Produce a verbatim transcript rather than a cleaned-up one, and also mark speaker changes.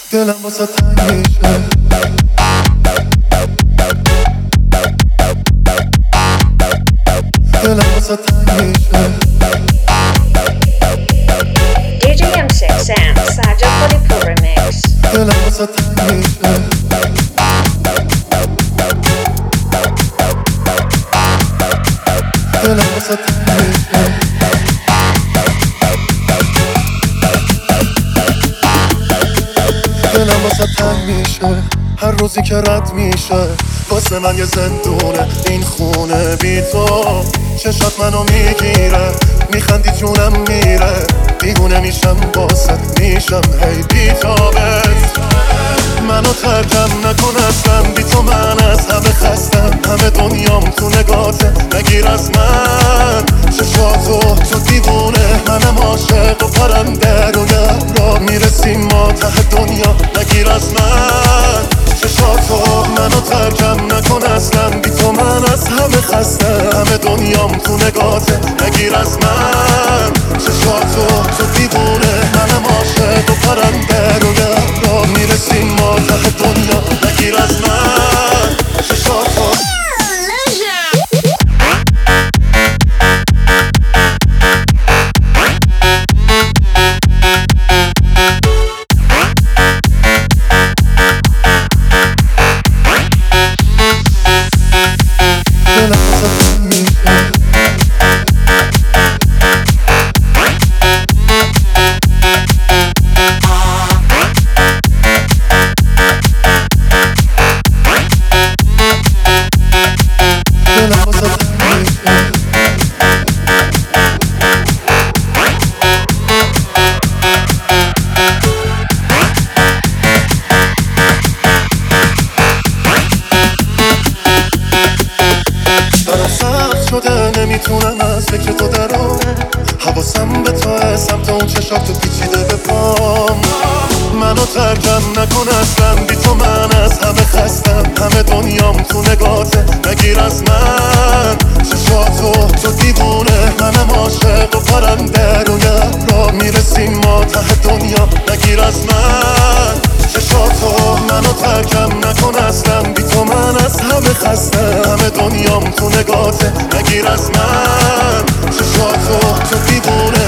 Speaker 1: دلم واسه تنگ میشه. دلم واسه تنگ میشه.
Speaker 2: دی جی ام six Sound Sajid Khalipur Remix.
Speaker 1: دلم واسه تنگ میشه. دلم واسه تنگ میشه. دلم واسه تنگ میشه. هر روزی که رد میشه واسه من یه زندونه این خونه بی تو. چشات منو میگیره میخندی جونم میره دیوونه میشم باست میشم هی بی تابت. منو ترکم نکن اصلا بی تو من از همه خستم. همه دنیام تو نگاته نگیر از من چشاتو تو دیوونه. منم عاشق و پرنده روی ابرا میرسیم ما ته دنیا نگیر از من چشاتو. منو ترکم نکن اصلا بی تو من از همه خستم. همه دنیام تو نگاته نگیر از من چشاتو تو دیوونه. منم عاشق و پرنده روی ابرا میرسیم ما ته دنیا نگیر از من چشاتو. نمیتونم از فکر تو درام. حواسم به تو سمت اون چشات تو پیچیده به پام. منو ترکم نکن اصلا بی تو من از همه خستم. همه دنیام تو نگاته نگیر از من چشاتو تو دیوونه. منم عاشق و پرنده روی ابرا میرسیم ما ته دنیا نگیر از من چشاتو. منو ترکم نکن اصلا بی تو من از همه خستم. همه دنیام تو نگاته نگیر از من چشاتو تو دیوونه.